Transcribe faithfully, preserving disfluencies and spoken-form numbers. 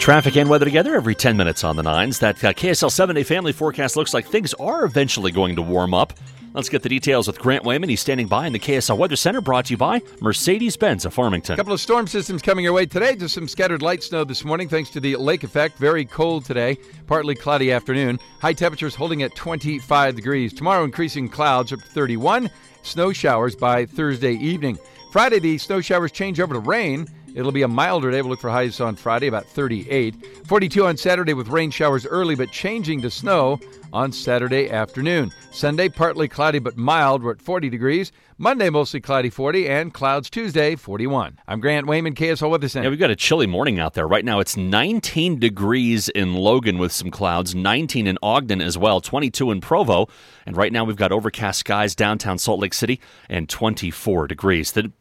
Traffic and weather together every ten minutes on the nines. That uh, K S L seven-day family forecast looks like things are eventually going to warm up. Let's get the details with Grant Wayman. He's standing by in the K S L Weather Center, brought to you by Mercedes-Benz of Farmington. A couple of storm systems coming your way today. Just some scattered light snow this morning thanks to the lake effect. Very cold today, partly cloudy afternoon. High temperatures holding at twenty-five degrees. Tomorrow increasing clouds up to thirty-one. Snow showers by Thursday evening. Friday, the snow showers change over to rain. It'll be a milder day. We'll look for highs on Friday, about thirty-eight. forty-two on Saturday with rain showers early, but changing to snow on Saturday afternoon. Sunday, partly cloudy but mild. We're at forty degrees. Monday, mostly cloudy, forty, and clouds Tuesday, forty-one. I'm Grant Wayman, K S L Weather Center. Yeah, we've got a chilly morning out there. Right now, it's nineteen degrees in Logan with some clouds, nineteen in Ogden as well, twenty-two in Provo. And right now, we've got overcast skies downtown Salt Lake City and twenty-four degrees. The